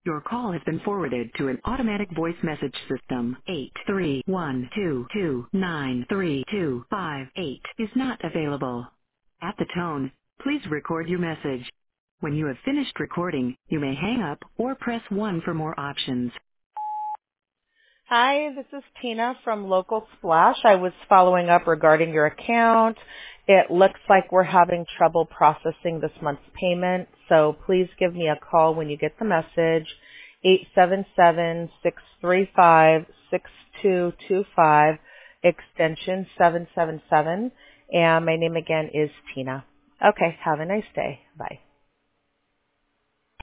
Your call has been forwarded to an automatic voice message system. 831229325 is not available. At the tone, please record your message. When you have finished recording, you may hang up or press 1 for more options. Hi, this is Tina from Local Splash. I was following up regarding your account. It looks like we're having trouble processing this month's payment, so please give me a call when you get the message, 877-635-6225, extension 777, and my name again is Tina. Okay, have a nice day. Bye.